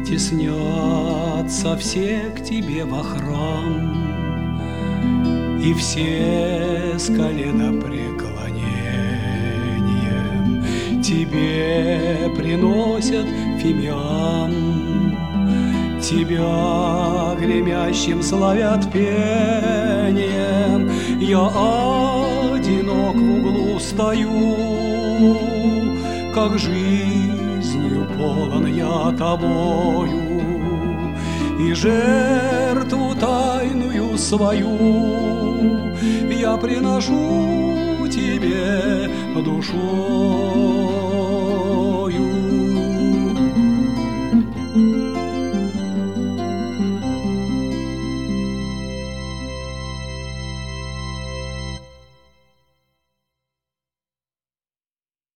теснятся все к тебе во храм, и все с коленопреклонением тебе приносят фимиам. Тебя гремящим славят пением. Я одинок в углу стою, как жизнью полон я тобою, и жертву тайную свою я приношу тебе душой.